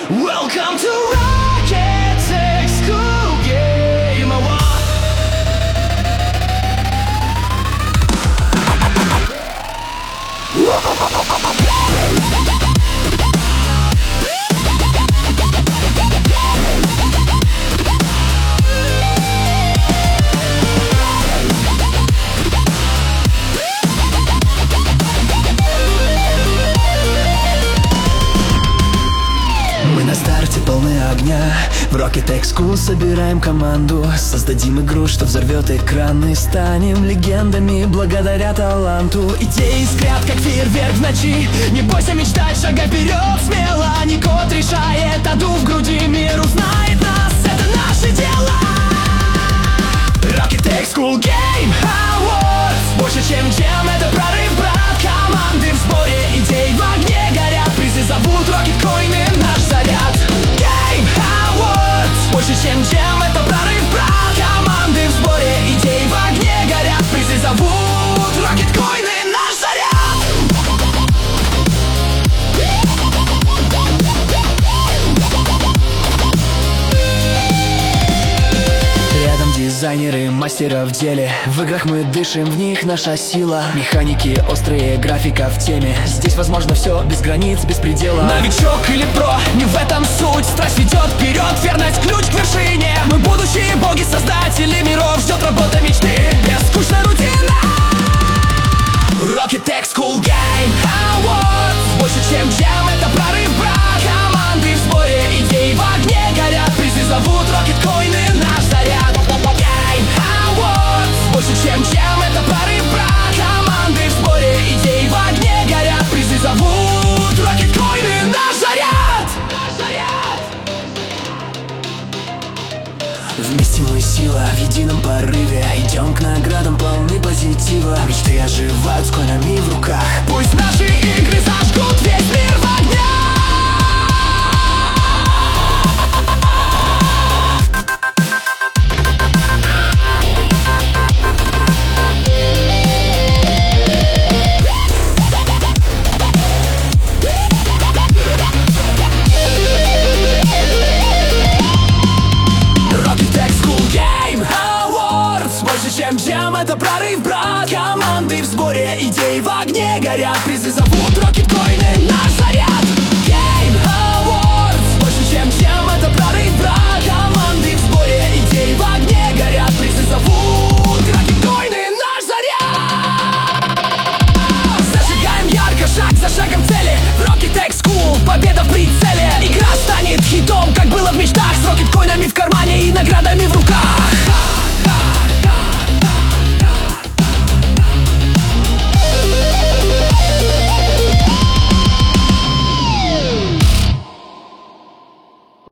Welcome to Rocket Tech School Game Award. Мы на старте полны огня. В Rocket Tech School собираем команду. Создадим игру, что взорвет экраны. Станем легендами благодаря таланту. Идеи искрят, как фейерверк в ночи. Не бойся мечтать, шагай вперед смело. Не код решает, аду в груди. Мир узнает нас, это наше дело. Rocket Tech School Game Awards. Больше чем это прорыв, брат. Команды в сборе, идей в огне горят. Призы зовут Rocket Coin, наш заряд. Game Awards. Больше чем это прорыв, брат. Команды в сборе, идей в огне горят. Призы зовут Rocket Coin, наш заряд. Рядом дизайнеры, мастеры в деле. В играх мы дышим, в них наша сила. Механики острые, графика в теме. Здесь возможно все, без границ, без предела. Новичок или про, не в этом суть. Страсть ведет вперед, верность ключ к вершине. Мы будущие боги, создатели миров. Ждет работа мечты, бескучная рутина. Rocket Tech School Game Awards. Больше чем это прорыв, брат. Команды в сборе, идеи в огне горят. Призы зовут Rocket Coin, наш заряд. Game Awards. Больше чем это прорыв, брат. Команды в сборе, идеи в огне горят. Призы зовут Rocket Coin, наш заряд. Вместе мы сила, в едином порыве. Идем к наградам, полны позитива. Мечты оживают с коинами в руках. Пусть наши игры зажгут весь мир в огне.